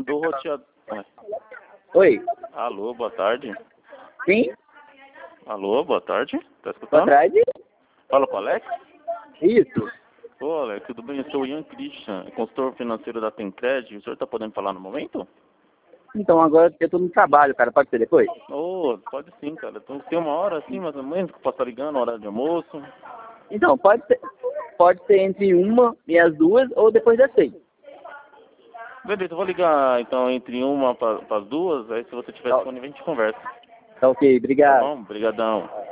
do roteador. Oi. Alô, boa tarde. Sim? Alô, boa tarde. Tá Boa escutando? tarde. Fala com o Alex? Isso. Ô, Alex, tudo bem? Eu sou o Ian Christian, consultor financeiro da Tencred. O senhor tá podendo falar no momento? Então, agora eu tô no trabalho, cara. Pode ser depois? Ô, pode sim, cara. Então, tem uma hora assim, mais ou menos, que eu posso estar ligando, hora de almoço. Então, pode ser entre 1 e as 2 ou depois das 6. Beleza, eu vou ligar então entre uma para as duas, aí se você tiver Tá, disponível a gente conversa. tá ok, Tá obrigado. bom? Obrigadão.